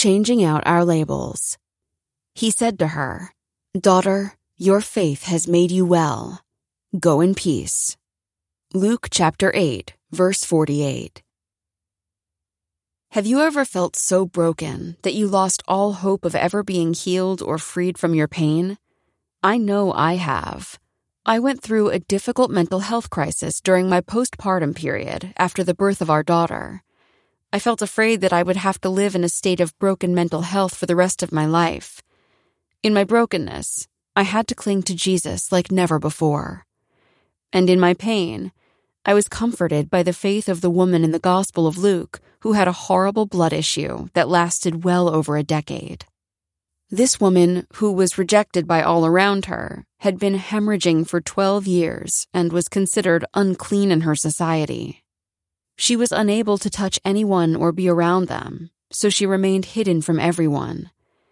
changing out our labels. He said to her, "Daughter, your faith has made you well. Go in peace." Luke chapter 8, verse 48. Have you ever felt so broken that you lost all hope of ever being healed or freed from your pain? I know I have. I went through a difficult mental health crisis during my postpartum period after the birth of our daughter. I felt afraid that I would have to live in a state of broken mental health for the rest of my life. In my brokenness, I had to cling to Jesus like never before. And in my pain, I was comforted by the faith of the woman in the Gospel of Luke who had a horrible blood issue that lasted well over a decade. This woman, who was rejected by all around her, had been hemorrhaging for 12 years and was considered unclean in her society. She was unable to touch anyone or be around them, so she remained hidden from everyone.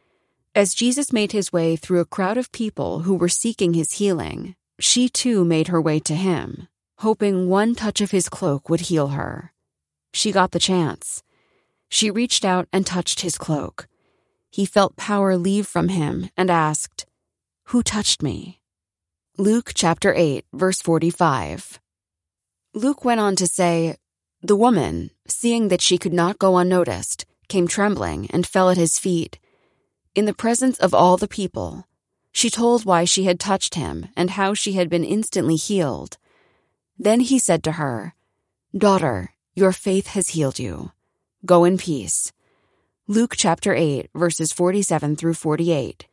As Jesus made his way through a crowd of people who were seeking his healing, she too made her way to him, hoping one touch of his cloak would heal her. She got the chance. She reached out and touched his cloak. He felt power leave from him and asked, "Who touched me?" Luke chapter 8, verse 45. Luke went on to say, "The woman, seeing that she could not go unnoticed, came trembling and fell at his feet. In the presence of all the people, she told why she had touched him and how she had been instantly healed. Then he said to her, 'Daughter, your faith has healed you. Go in peace.'" Luke chapter 8, verses 47 through 48.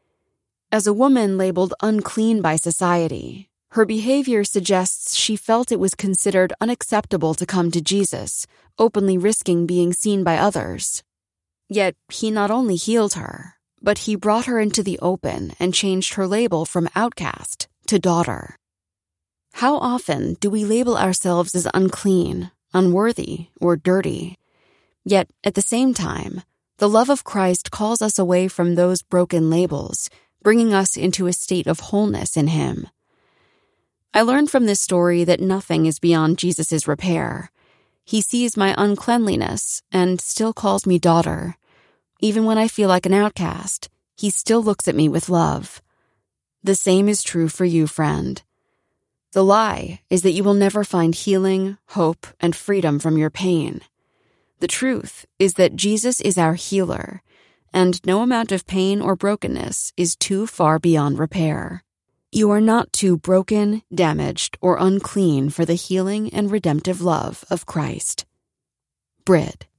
As a woman labeled unclean by society, her behavior suggests she felt it was considered unacceptable to come to Jesus, openly risking being seen by others. Yet he not only healed her, but he brought her into the open and changed her label from outcast to daughter. How often do we label ourselves as unclean, unworthy, or dirty? Yet, at the same time, the love of Christ calls us away from those broken labels, bringing us into a state of wholeness in him. I learned from this story that nothing is beyond Jesus' repair. He sees my uncleanliness and still calls me daughter. Even when I feel like an outcast, he still looks at me with love. The same is true for you, friend. The lie is that you will never find healing, hope, and freedom from your pain. The truth is that Jesus is our healer, and no amount of pain or brokenness is too far beyond repair. You are not too broken, damaged, or unclean for the healing and redemptive love of Christ. Brid.